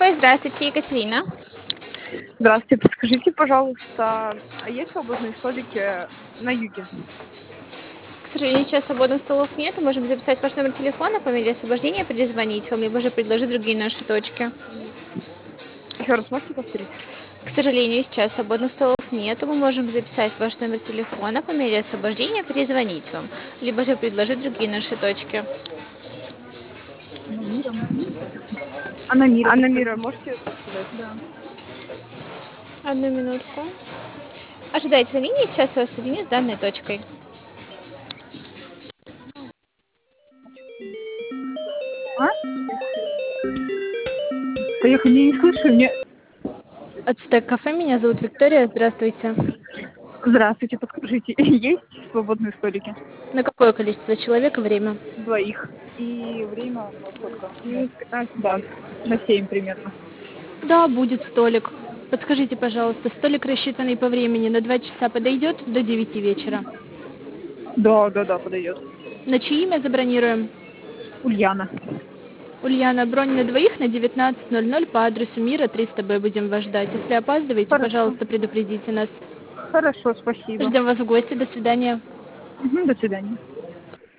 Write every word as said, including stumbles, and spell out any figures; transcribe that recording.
Ой, здравствуйте, Екатерина. Здравствуйте, подскажите, пожалуйста, а есть свободные столики на юге? К сожалению, сейчас свободных столов нет. Можем записать ваш номер телефона, по мере освобождения перезвонить вам, либо же предложить другие наши точки. Еще раз можете повторить? К сожалению, сейчас свободных столов нет. Мы можем записать ваш номер телефона, по мере освобождения перезвонить вам, либо же предложить другие наши точки. А на мира? А на подскажите? мира можете сказать? Да. Одну минутку. Ожидайте на линии, сейчас я вас соединю с данной точкой. А? Да я не, не слышу, мне... Ацтек кафе, меня зовут Виктория, здравствуйте. Здравствуйте, подскажите, есть свободные столики? На какое количество человек и время? Двоих. И время на сколько? Минут пятнадцать. Да, на семь примерно. Да, будет столик. Подскажите, пожалуйста, столик, рассчитанный по времени, на два часа подойдет до девяти вечера? Да, да, да, подойдет. На чье имя забронируем? Ульяна. Ульяна, бронь на двоих на девятнадцать ноль ноль по адресу Мира триста Б будем вас ждать. Если опаздываете, Хорошо. пожалуйста, предупредите нас. Хорошо, спасибо. Ждем вас в гости. До свидания. Мгм, до свидания.